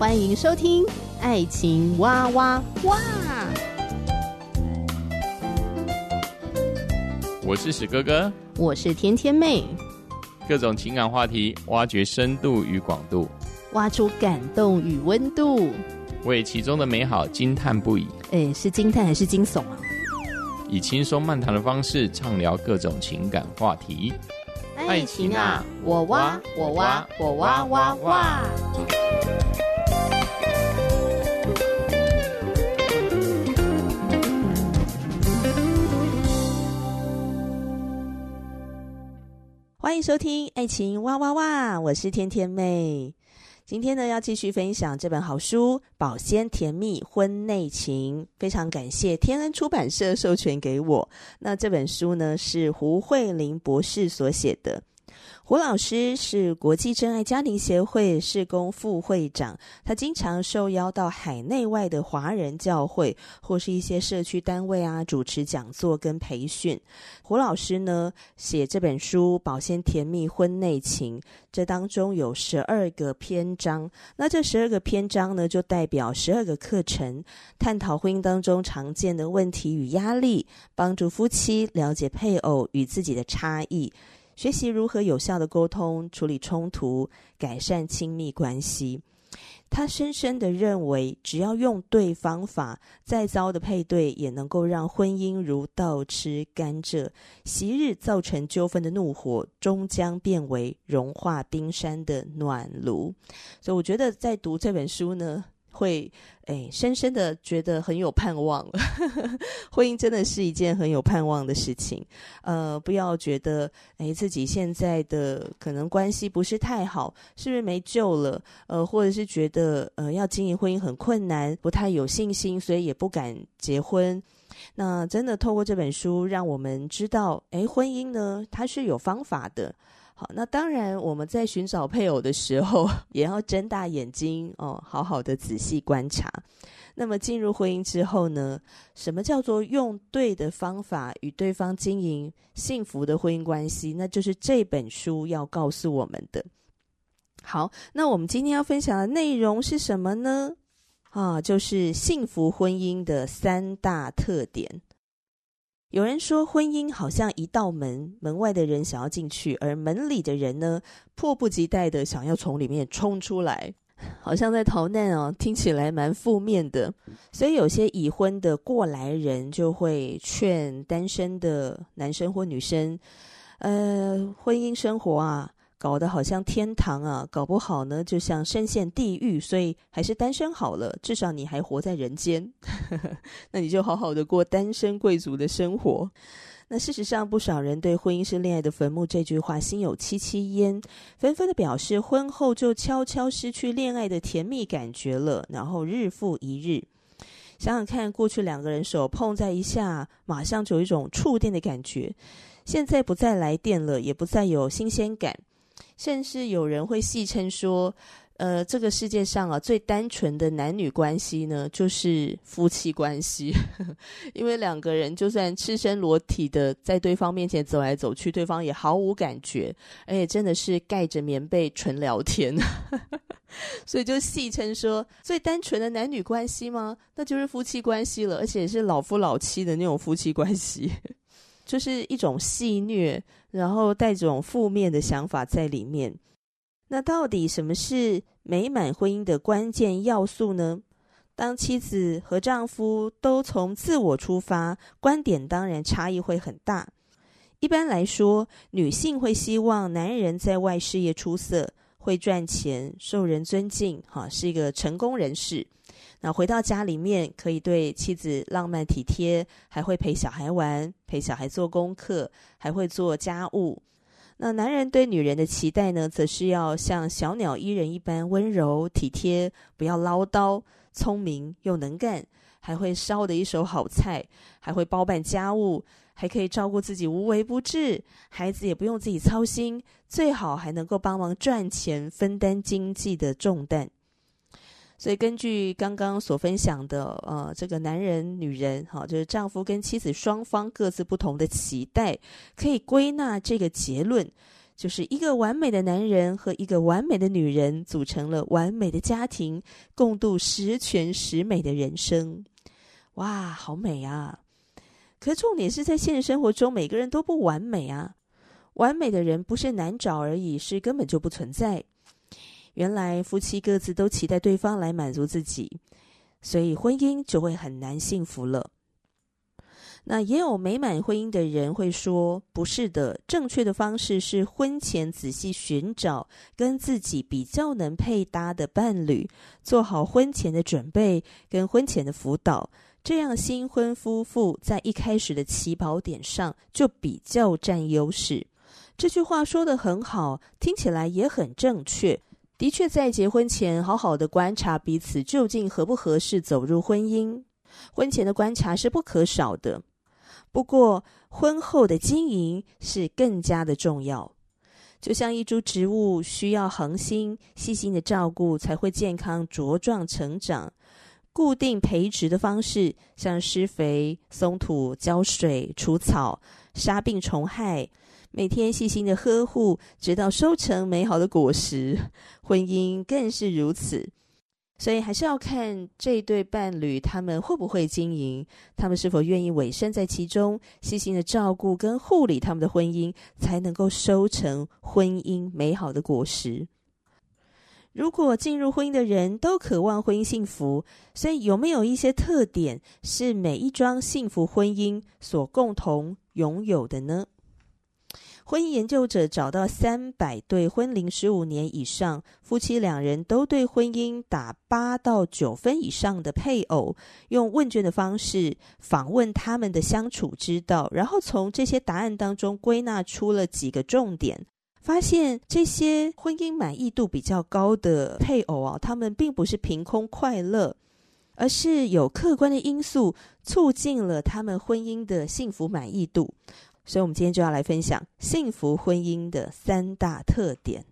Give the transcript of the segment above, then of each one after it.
欢迎收听《爱情哇哇哇》。 我是史哥哥， 我是甜甜妹， 各种情感话题，挖掘深度与广度， 挖出感动与温度， 为其中的美好惊叹不已。 是惊叹还是惊悚啊？ 以轻松漫谈的方式畅聊各种情感话题。 爱情啊，我挖我挖我挖挖挖。欢迎收听爱情哇哇哇，我是甜甜妹。今天呢，要继续分享这本好书《保鲜甜蜜婚内情》，非常感谢天恩出版社授权给我。那这本书呢，是胡慧玲博士所写的。胡老师是国际真爱家庭协会事工副会长，他经常受邀到海内外的华人教会或是一些社区单位啊，主持讲座跟培训。胡老师呢，写这本书《保鲜甜蜜婚内情》，这当中有12个篇章，那这12个篇章呢，就代表12个课程，探讨婚姻当中常见的问题与压力，帮助夫妻了解配偶与自己的差异，学习如何有效的沟通，处理冲突，改善亲密关系。他深深地认为，只要用对方法，再糟的配对也能够让婚姻如倒吃甘蔗，昔日造成纠纷的怒火终将变为融化冰山的暖炉。所以我觉得在读这本书呢，会深深的觉得很有盼望了婚姻真的是一件很有盼望的事情。不要觉得自己现在的可能关系不是太好，是不是没救了，或者是觉得要经营婚姻很困难，不太有信心，所以也不敢结婚。那真的透过这本书让我们知道婚姻呢，它是有方法的。好，那当然我们在寻找配偶的时候也要睁大眼睛好好的仔细观察。那么进入婚姻之后呢，什么叫做用对的方法与对方经营幸福的婚姻关系，那就是这本书要告诉我们的。好，那我们今天要分享的内容是什么呢？就是幸福婚姻的3大特点。有人说婚姻好像一道门，门外的人想要进去，而门里的人呢，迫不及待的想要从里面冲出来，好像在逃难听起来蛮负面的。所以有些已婚的过来人就会劝单身的男生或女生，婚姻生活啊，搞得好像天堂啊，搞不好呢就像深陷地狱，所以还是单身好了，至少你还活在人间那你就好好的过单身贵族的生活。那事实上不少人对婚姻是恋爱的坟墓这句话心有戚戚焉，纷纷的表示婚后就悄悄失去恋爱的甜蜜感觉了，然后日复一日。想想看，过去2个人手碰在一下，马上就有一种触电的感觉，现在不再来电了，也不再有新鲜感，甚至有人会戏称说这个世界上最单纯的男女关系呢，就是夫妻关系因为2个人就算赤身裸体的在对方面前走来走去，对方也毫无感觉，而且真的是盖着棉被纯聊天所以就戏称说，最单纯的男女关系吗？那就是夫妻关系了，而且是老夫老妻的那种夫妻关系就是一种戏谑，然后带这种负面的想法在里面。那到底什么是美满婚姻的关键要素呢？当妻子和丈夫都从自我出发，观点当然差异会很大。一般来说，女性会希望男人在外事业出色，会赚钱，受人尊敬，是一个成功人士。那回到家里面可以对妻子浪漫体贴，还会陪小孩玩，陪小孩做功课，还会做家务。那男人对女人的期待呢，则是要像小鸟依人一般温柔体贴，不要唠叨，聪明又能干，还会烧的一手好菜，还会包办家务，还可以照顾自己无微不至，孩子也不用自己操心，最好还能够帮忙赚钱，分担经济的重担。所以根据刚刚所分享的这个男人女人就是丈夫跟妻子双方各自不同的期待，可以归纳这个结论， 就是一个完美的男人和一个完美的女人组成了完美的家庭，共度十全十美的人生。哇，好美啊！可重点是在现实生活中，每个人都不完美啊。完美的人不是难找而已，是根本就不存在。原来夫妻各自都期待对方来满足自己，所以婚姻就会很难幸福了。那也有美满婚姻的人会说，不是的，正确的方式是婚前仔细寻找跟自己比较能配搭的伴侣，做好婚前的准备跟婚前的辅导，这样新婚夫妇在一开始的起跑点上就比较占优势。这句话说得很好，听起来也很正确。的确在结婚前好好的观察彼此究竟合不合适走入婚姻，婚前的观察是不可少的。不过婚后的经营是更加的重要，就像一株植物需要恒心细心的照顾才会健康茁壮成长，固定培植的方式，像施肥、松土、浇水、除草、杀病虫害，每天细心的呵护，直到收成美好的果实，婚姻更是如此。所以还是要看这对伴侣他们会不会经营，他们是否愿意委身在其中，细心的照顾跟护理他们的婚姻，才能够收成婚姻美好的果实。如果进入婚姻的人都渴望婚姻幸福，所以有没有一些特点是每一桩幸福婚姻所共同拥有的呢？婚姻研究者找到300对婚龄15年以上，夫妻两人都对婚姻打8到9分以上的配偶，用问卷的方式访问他们的相处之道，然后从这些答案当中归纳出了几个重点，发现这些婚姻满意度比较高的配偶啊，他们并不是凭空快乐，而是有客观的因素促进了他们婚姻的幸福满意度。所以我们今天就要来分享幸福婚姻的3大特点。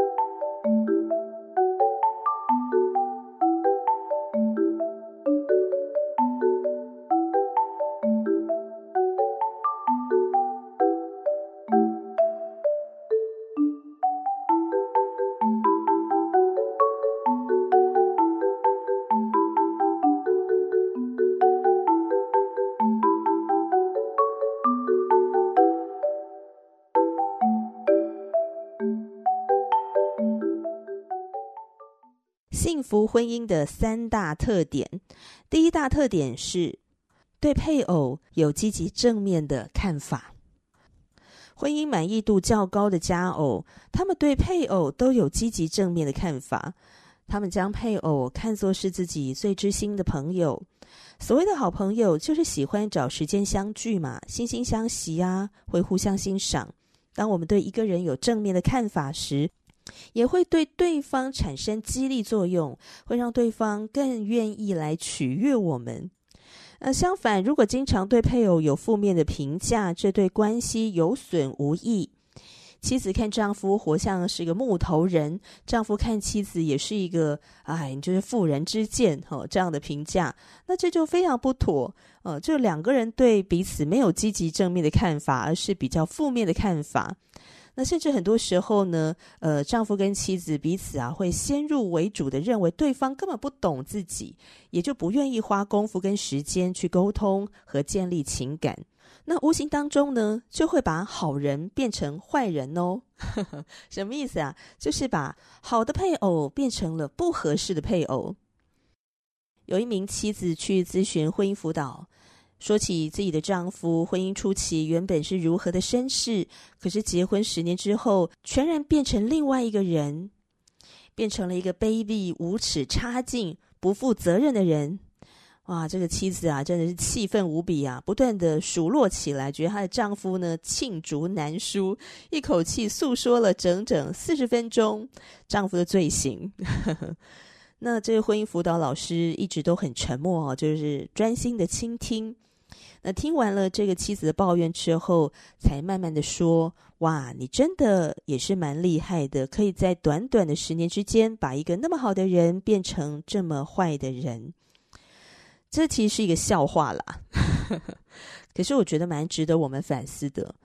幸福婚姻的3大特点。第一大特点是对配偶有积极正面的看法。婚姻满意度较高的佳偶，他们对配偶都有积极正面的看法，他们将配偶看作是自己最知心的朋友。所谓的好朋友，就是喜欢找时间相聚嘛，惺惺相惜啊，会互相欣赏。当我们对一个人有正面的看法时，也会对对方产生激励作用，会让对方更愿意来取悦我们。相反，如果经常对配偶有负面的评价，这对关系有损无益。妻子看丈夫活像是一个木头人，丈夫看妻子也是一个你就是妇人之见这样的评价，那这就非常不妥。就两个人对彼此没有积极正面的看法，而是比较负面的看法。那甚至很多时候呢，丈夫跟妻子彼此会先入为主的认为对方根本不懂自己，也就不愿意花功夫跟时间去沟通和建立情感。那无形当中呢，就会把好人变成坏人哦。什么意思啊？就是把好的配偶变成了不合适的配偶。有一名妻子去咨询婚姻辅导，说起自己的丈夫婚姻初期原本是如何的绅士，可是结婚10年之后全然变成另外一个人，变成了一个卑鄙无耻差劲不负责任的人。哇，这个妻子真的是气愤无比不断的数落起来，觉得她的丈夫呢罄竹难书，一口气诉说了整整40分钟丈夫的罪行。那这个婚姻辅导老师一直都很沉默就是专心的倾听。那听完了这个妻子的抱怨之后，才慢慢的说，哇，你真的也是蛮厉害的，可以在短短的10年之间把一个那么好的人变成这么坏的人。这其实是一个笑话啦可是我觉得蛮值得我们反思的。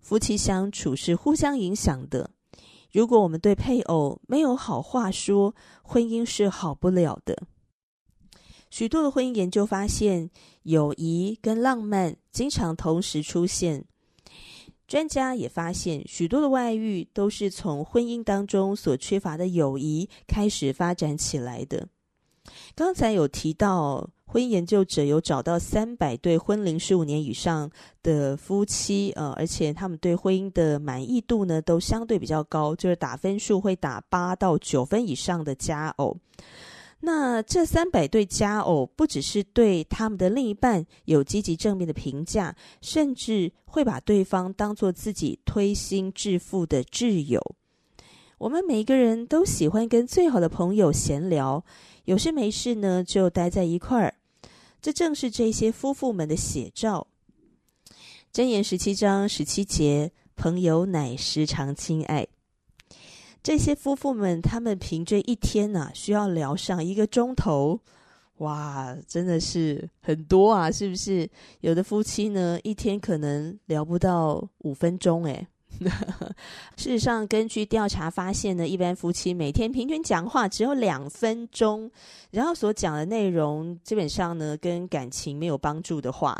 夫妻相处是互相影响的。如果我们对配偶没有好话说，婚姻是好不了的。许多的婚姻研究发现，友谊跟浪漫经常同时出现。专家也发现，许多的外遇都是从婚姻当中所缺乏的友谊开始发展起来的。刚才有提到，婚姻研究者有找到300对婚龄15年以上的夫妻，而且他们对婚姻的满意度呢都相对比较高，就是打分数会打8到9分以上的佳偶。那这300对佳偶不只是对他们的另一半有积极正面的评价，甚至会把对方当作自己推心置腹的挚友。我们每一个人都喜欢跟最好的朋友闲聊，有事没事呢就待在一块儿，这正是这些夫妇们的写照。箴言17章17节，朋友乃时常亲爱。这些夫妇们，他们凭着一天需要聊上1个钟头，哇，真的是很多啊，是不是？有的夫妻呢，一天可能聊不到5分钟诶。事实上，根据调查发现呢，一般夫妻每天平均讲话只有2分钟，然后所讲的内容基本上呢，跟感情没有帮助的话。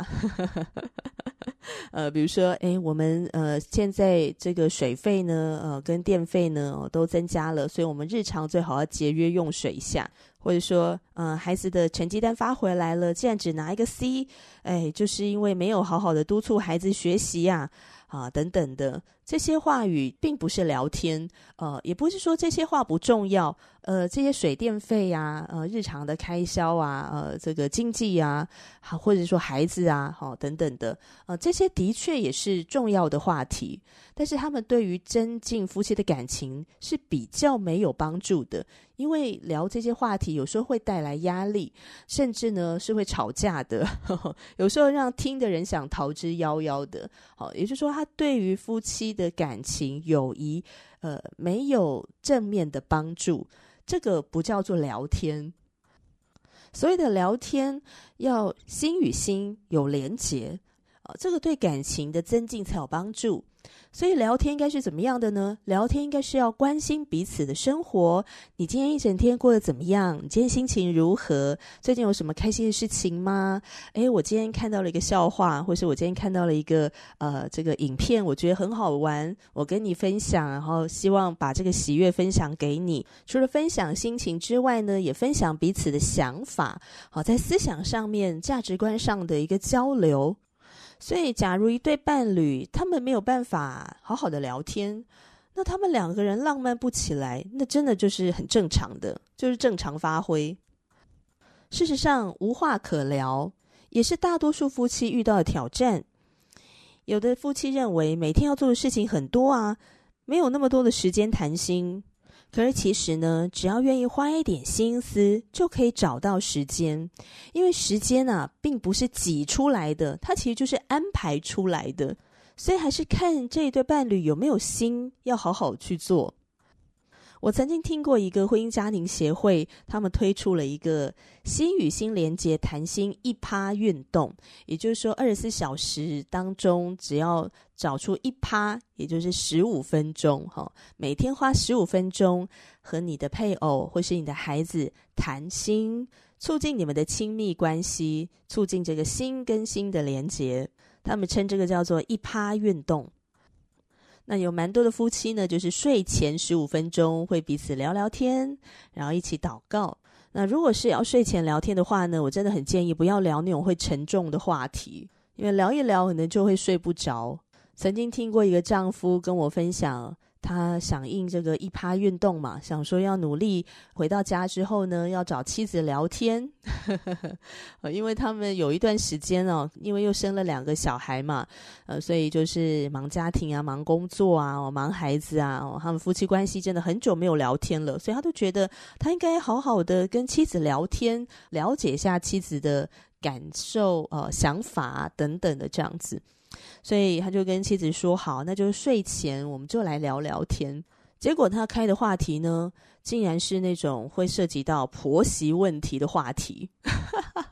比如说，我们现在这个水费呢，跟电费呢都增加了，所以我们日常最好要节约用水一下。或者说，孩子的成绩单发回来了，竟然只拿一个 C， 就是因为没有好好的督促孩子学习呀，等等的。这些话语并不是聊天，也不是说这些话不重要，这些水电费啊，日常的开销啊，这个经济啊，或者说孩子啊，等等的，这些的确也是重要的话题，但是他们对于增进夫妻的感情是比较没有帮助的，因为聊这些话题有时候会带来压力，甚至呢是会吵架的，有时候让听的人想逃之夭夭的。也就是说，他对于夫妻的感情友谊没有正面的帮助，这个不叫做聊天。所谓的聊天要心与心有连结，这个对感情的增进才有帮助。所以聊天应该是怎么样的呢？聊天应该是要关心彼此的生活，你今天一整天过得怎么样？你今天心情如何？最近有什么开心的事情吗？我今天看到了一个笑话，或是我今天看到了一个这个影片，我觉得很好玩，我跟你分享，然后希望把这个喜悦分享给你。除了分享心情之外呢，也分享彼此的想法，在思想上面、价值观上的一个交流。所以假如一对伴侣他们没有办法好好的聊天，那他们2个人浪漫不起来，那真的就是很正常的，就是正常发挥。事实上，无话可聊也是大多数夫妻遇到的挑战。有的夫妻认为每天要做的事情很多啊，没有那么多的时间谈心。可是其实呢，只要愿意花一点心思，就可以找到时间。因为时间并不是挤出来的，它其实就是安排出来的。所以还是看这一对伴侣有没有心，要好好去做。我曾经听过一个婚姻家庭协会，他们推出了一个心与心连结谈心1趴运动，也就是说24小时当中只要找出1趴，也就是15分钟，每天花15分钟和你的配偶或是你的孩子谈心，促进你们的亲密关系，促进这个心跟心的连结。他们称这个叫做1趴运动。那有蛮多的夫妻呢，就是睡前15分钟会彼此聊聊天，然后一起祷告。那如果是要睡前聊天的话呢，我真的很建议不要聊那种会沉重的话题，因为聊一聊可能就会睡不着。曾经听过一个丈夫跟我分享，他响应这个1趴运动嘛，想说要努力回到家之后呢，要找妻子聊天因为他们有一段时间因为又生了2个小孩嘛，所以就是忙家庭啊，忙工作啊，忙孩子啊，他们夫妻关系真的很久没有聊天了，所以他都觉得他应该好好的跟妻子聊天，了解一下妻子的感受、想法等等的这样子。所以他就跟妻子说，好，那就是睡前我们就来聊聊天。结果他开的话题呢，竟然是那种会涉及到婆媳问题的话题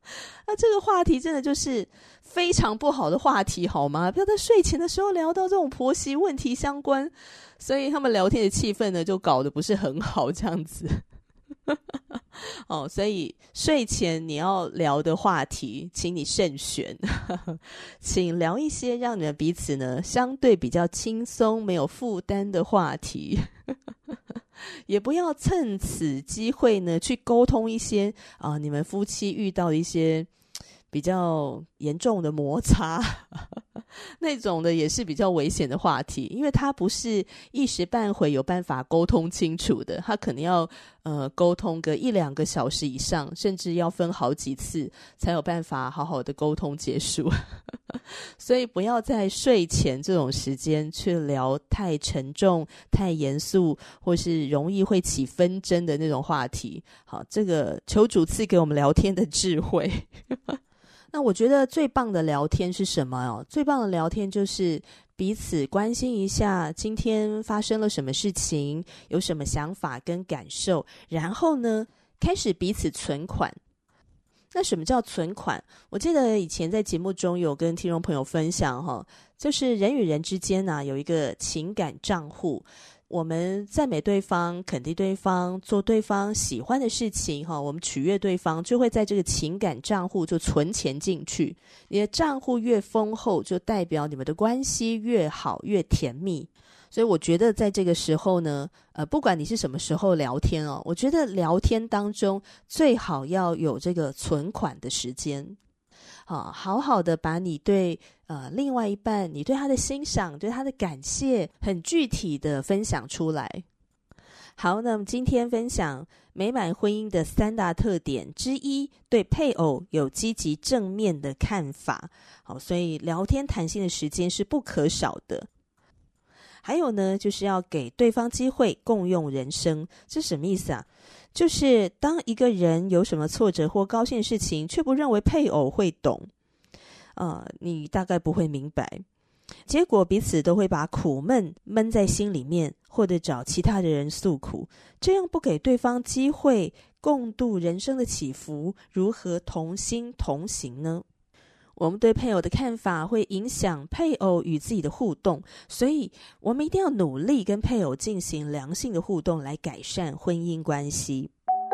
那这个话题真的就是非常不好的话题，好吗？不要在睡前的时候聊到这种婆媳问题相关，所以他们聊天的气氛呢，就搞得不是很好，这样子。所以睡前你要聊的话题，请你慎选，请聊一些让你们彼此呢相对比较轻松、没有负担的话题。也不要趁此机会呢去沟通一些你们夫妻遇到的一些比较严重的摩擦那种的也是比较危险的话题，因为它不是一时半会有办法沟通清楚的，它可能要沟通个1-2个小时以上，甚至要分好几次才有办法好好的沟通结束所以不要在睡前这种时间去聊太沉重、太严肃或是容易会起纷争的那种话题。好，这个求主赐给我们聊天的智慧那我觉得最棒的聊天是什么？最棒的聊天就是彼此关心一下今天发生了什么事情，有什么想法跟感受，然后呢开始彼此存款。那什么叫存款？我记得以前在节目中有跟听众朋友分享就是人与人之间有一个情感账户，我们赞美对方、肯定对方、做对方喜欢的事情我们取悦对方，就会在这个情感账户就存钱进去。你的账户越丰厚，就代表你们的关系越好、越甜蜜。所以我觉得在这个时候呢不管你是什么时候聊天我觉得聊天当中最好要有这个存款的时间，好好的把你对另外一半，你对他的欣赏、对他的感谢很具体的分享出来。好，那么今天分享美满婚姻的3大特点之一，对配偶有积极正面的看法。好，所以聊天谈心的时间是不可少的。还有呢，就是要给对方机会共用人生。这是什么意思啊？就是当一个人有什么挫折或高兴的事情，却不认为配偶会懂你大概不会明白，结果彼此都会把苦闷闷在心里面，或者找其他的人诉苦，这样不给对方机会共度人生的起伏，如何同心同行呢？我们对配偶的看法会影响配偶与自己的互动，所以我们一定要努力跟配偶进行良性的互动，来改善婚姻关系。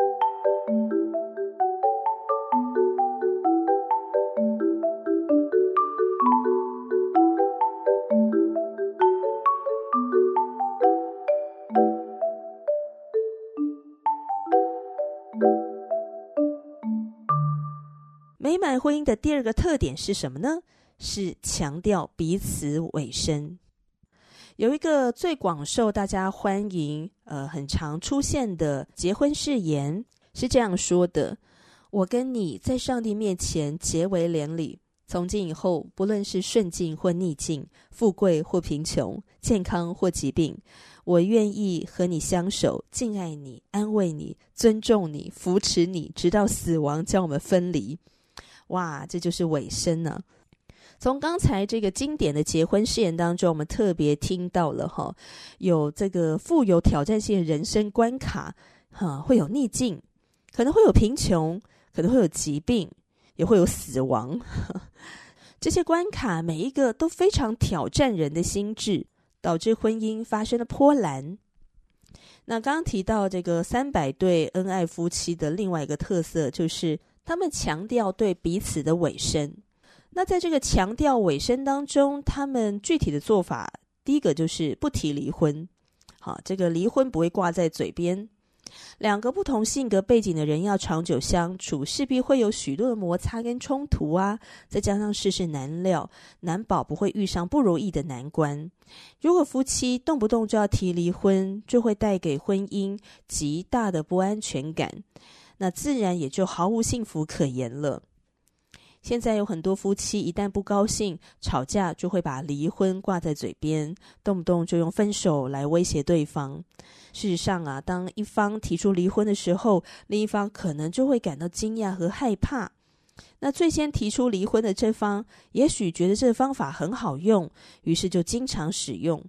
美满婚姻的第2个特点是什么呢？是强调彼此委身。有一个最广受大家欢迎很常出现的结婚誓言是这样说的：我跟你在上帝面前结为连理，从今以后不论是顺境或逆境，富贵或贫穷，健康或疾病，我愿意和你相守，敬爱你，安慰你，尊重你，扶持你，直到死亡将我们分离。哇，这就是委身呢。从刚才这个经典的结婚誓言当中，我们特别听到了有这个富有挑战性的人生关卡会有逆境，可能会有贫穷，可能会有疾病，也会有死亡这些关卡每一个都非常挑战人的心智，导致婚姻发生了波澜。那刚刚提到这个300对恩爱夫妻的另外一个特色，就是他们强调对彼此的委身。那在这个强调委身当中，他们具体的做法，第一个就是不提离婚。好，这个离婚不会挂在嘴边。2个不同性格背景的人要长久相处，势必会有许多的摩擦跟冲突啊，再加上世事难料，难保不会遇上不如意的难关。如果夫妻动不动就要提离婚，就会带给婚姻极大的不安全感，那自然也就毫无幸福可言了。现在有很多夫妻一旦不高兴吵架，就会把离婚挂在嘴边，动不动就用分手来威胁对方。事实上啊，当一方提出离婚的时候，另一方可能就会感到惊讶和害怕。那最先提出离婚的这方也许觉得这个方法很好用，于是就经常使用，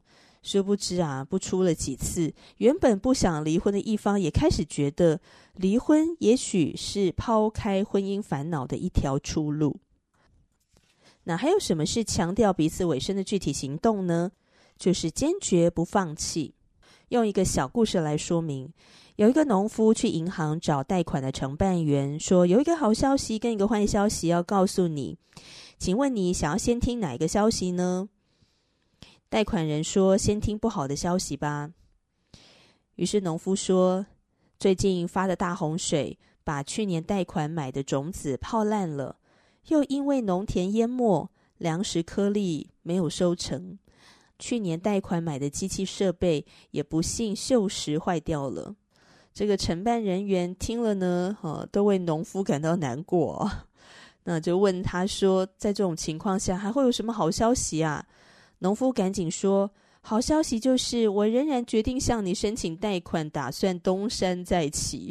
殊不知啊，不出了几次，原本不想离婚的一方也开始觉得离婚也许是抛开婚姻烦恼的一条出路。那还有什么是强调彼此委身的具体行动呢？就是坚决不放弃。用一个小故事来说明，有一个农夫去银行找贷款的承办员，说有一个好消息跟一个坏消息要告诉你，请问你想要先听哪一个消息呢？贷款人说，先听不好的消息吧。于是农夫说，最近发的大洪水把去年贷款买的种子泡烂了，又因为农田淹没，粮食颗粒没有收成，去年贷款买的机器设备也不幸锈蚀坏掉了。这个承办人员听了呢，都为农夫感到难过。那就问他说，在这种情况下还会有什么好消息啊？农夫赶紧说，好消息就是我仍然决定向你申请贷款，打算东山再起。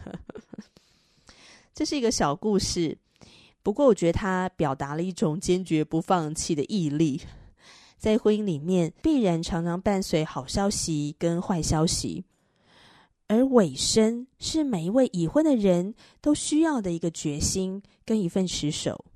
这是一个小故事，不过我觉得它表达了一种坚决不放弃的毅力。在婚姻里面，必然常常伴随好消息跟坏消息，而委身是每一位已婚的人都需要的一个决心跟一份持守。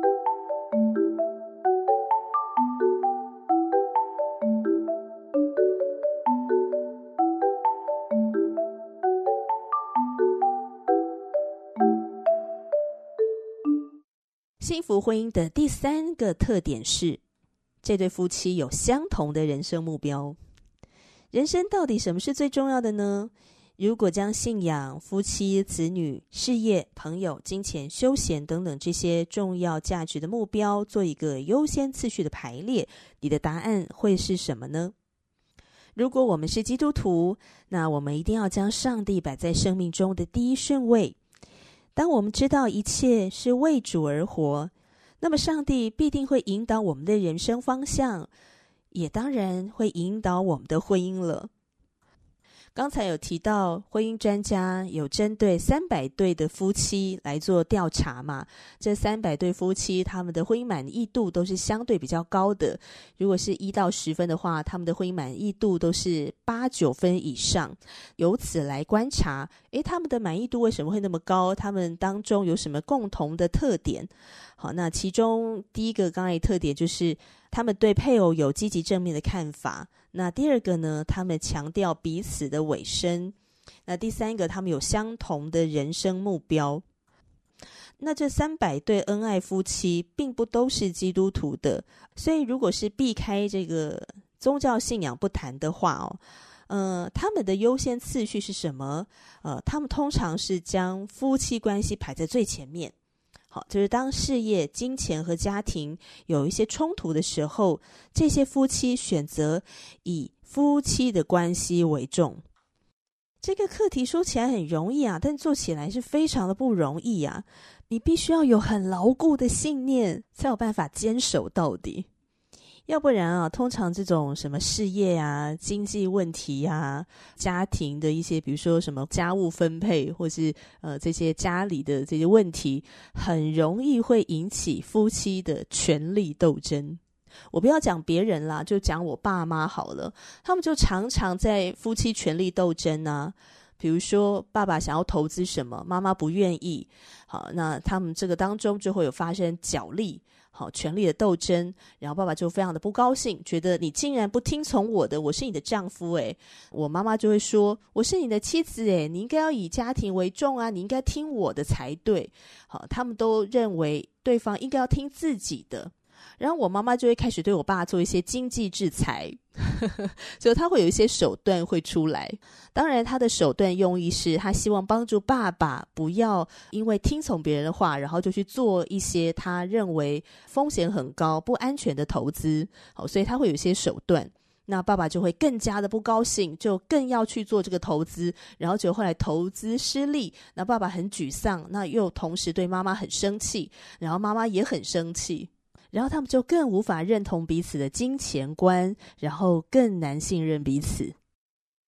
幸福婚姻的第3个特点是，这对夫妻有相同的人生目标。人生到底什么是最重要的呢？如果将信仰、夫妻、子女、事业、朋友、金钱、休闲等等这些重要价值的目标做一个优先次序的排列，你的答案会是什么呢？如果我们是基督徒，那我们一定要将上帝摆在生命中的第一顺位。当我们知道一切是为主而活，那么上帝必定会引导我们的人生方向，也当然会引导我们的婚姻了。刚才有提到婚姻专家有针对300对的夫妻来做调查嘛，这300对夫妻他们的婚姻满意度都是相对比较高的，如果是1到10分的话，他们的婚姻满意度都是8、9分以上。由此来观察，他们的满意度为什么会那么高？他们当中有什么共同的特点？好，那其中第一个刚才的特点就是他们对配偶有积极正面的看法。那第二个呢，他们强调彼此的委身。那第3个，他们有相同的人生目标。那这300对恩爱夫妻并不都是基督徒的，所以如果是避开这个宗教信仰不谈的话他们的优先次序是什么？他们通常是将夫妻关系排在最前面。好，就是当事业、金钱和家庭有一些冲突的时候，这些夫妻选择以夫妻的关系为重。这个课题说起来很容易啊，但做起来是非常的不容易啊。你必须要有很牢固的信念，才有办法坚守到底。要不然啊，通常这种什么事业啊、经济问题啊、家庭的一些，比如说什么家务分配，或是这些家里的这些问题，很容易会引起夫妻的权力斗争。我不要讲别人啦，就讲我爸妈好了，他们就常常在夫妻权力斗争啊。比如说爸爸想要投资什么，妈妈不愿意，好，那他们这个当中就会有发生角力，好，权力的斗争，然后爸爸就非常的不高兴，觉得你竟然不听从我的，我是你的丈夫我妈妈就会说，我是你的妻子你应该要以家庭为重啊，你应该听我的才对。好，他们都认为对方应该要听自己的。然后我妈妈就会开始对我爸做一些经济制裁，所以他会有一些手段会出来。当然他的手段用意是他希望帮助爸爸不要因为听从别人的话，然后就去做一些他认为风险很高不安全的投资。好，所以他会有一些手段，那爸爸就会更加的不高兴，就更要去做这个投资，然后结果后来投资失利，那爸爸很沮丧，那又同时对妈妈很生气，然后妈妈也很生气，然后他们就更无法认同彼此的金钱观，然后更难信任彼此。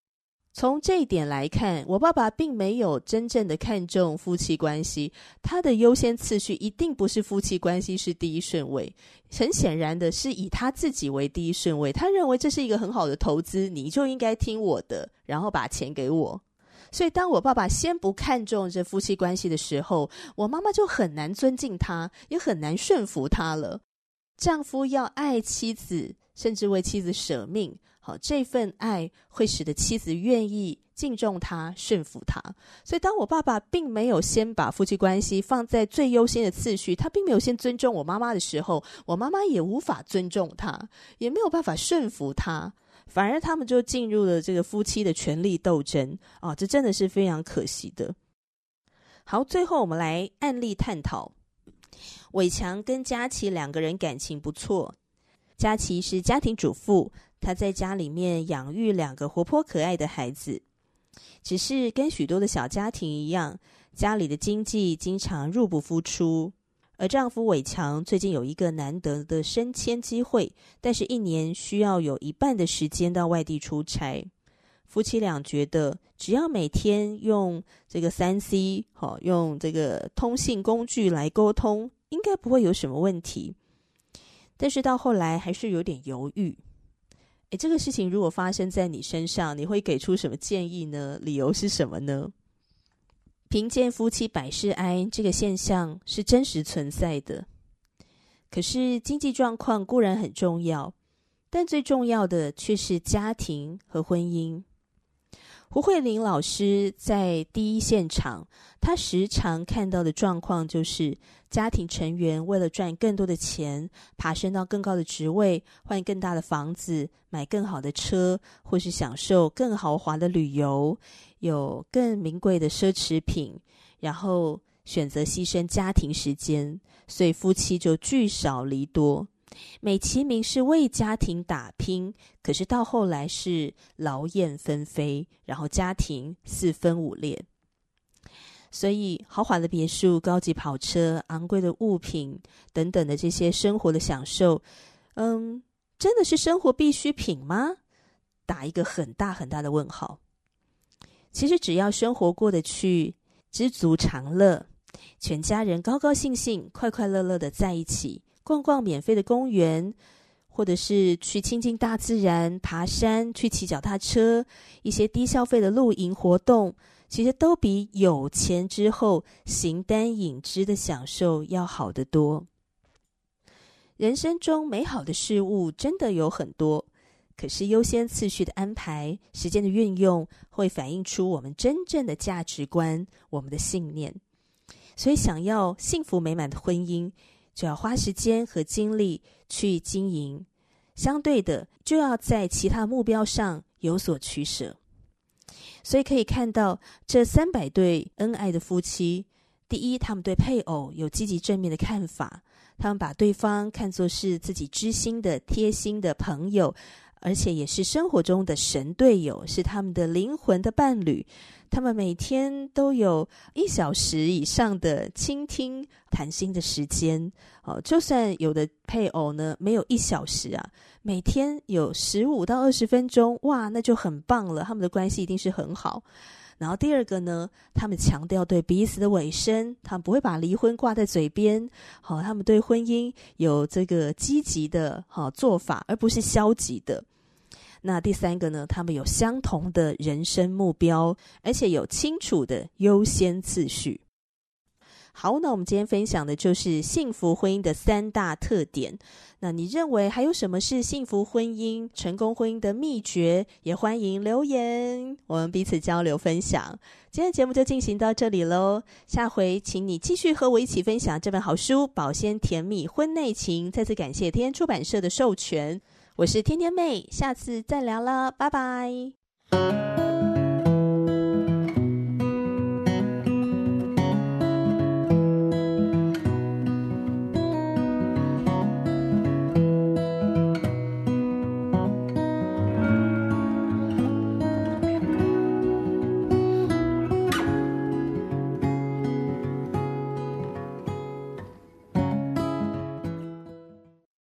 从这一点来看，我爸爸并没有真正的看重夫妻关系，他的优先次序一定不是夫妻关系是第一顺位，很显然的是以他自己为第一顺位，他认为这是一个很好的投资，你就应该听我的，然后把钱给我。所以当我爸爸先不看重这夫妻关系的时候，我妈妈就很难尊敬他，也很难顺服他了。丈夫要爱妻子，甚至为妻子舍命，这份爱会使得妻子愿意敬重他，顺服他。所以当我爸爸并没有先把夫妻关系放在最优先的次序，他并没有先尊重我妈妈的时候，我妈妈也无法尊重他，也没有办法顺服他，反而他们就进入了这个夫妻的权力斗争这真的是非常可惜的。好，最后我们来案例探讨。伟强跟佳琪两个人感情不错，佳琪是家庭主妇，她在家里面养育2个活泼可爱的孩子，只是跟许多的小家庭一样，家里的经济经常入不敷出。而丈夫伟强最近有一个难得的升迁机会，但是1年需要有1半的时间到外地出差。夫妻俩觉得只要每天用这个 3C 用这个通信工具来沟通，应该不会有什么问题。但是到后来还是有点犹豫。这个事情如果发生在你身上，你会给出什么建议呢？理由是什么呢？贫贱夫妻百事哀这个现象是真实存在的，可是经济状况固然很重要，但最重要的却是家庭和婚姻。胡慧玲老师在第一现场，她时常看到的状况就是家庭成员为了赚更多的钱，爬升到更高的职位，换更大的房子，买更好的车，或是享受更豪华的旅游，有更名贵的奢侈品，然后选择牺牲家庭时间，所以夫妻就聚少离多。美其名是为家庭打拼，可是到后来是劳燕分飞，然后家庭4分5裂。所以豪华的别墅、高级跑车、昂贵的物品等等的这些生活的享受，真的是生活必需品吗？打一个很大很大的问号。其实只要生活过得去，知足常乐，全家人高高兴兴、快快乐乐的在一起，逛逛免费的公园，或者是去亲近大自然，爬山，去骑脚踏车，一些低消费的露营活动，其实都比有钱之后形单影只的享受要好得多。人生中美好的事物真的有很多，可是优先次序的安排，时间的运用，会反映出我们真正的价值观，我们的信念。所以想要幸福美满的婚姻，就要花时间和精力去经营，相对的就要在其他目标上有所取舍。所以可以看到这300对恩爱的夫妻，第一，他们对配偶有积极正面的看法，他们把对方看作是自己知心的贴心的朋友，而且也是生活中的神队友，是他们的灵魂的伴侣。他们每天都有1小时以上的倾听谈心的时间，就算有的配偶呢没有1小时啊，每天有15到20分钟，哇，那就很棒了，他们的关系一定是很好。然后第二个呢，他们强调对彼此的委身，他们不会把离婚挂在嘴边，他们对婚姻有这个积极的做法，而不是消极的。那第3个呢，他们有相同的人生目标，而且有清楚的优先次序。好，那我们今天分享的就是幸福婚姻的3大特点。那你认为还有什么是幸福婚姻、成功婚姻的秘诀？也欢迎留言，我们彼此交流分享。今天的节目就进行到这里咯，下回请你继续和我一起分享这本好书《保鲜甜蜜婚内情》。再次感谢天天出版社的授权。我是天天妹，下次再聊了，拜拜。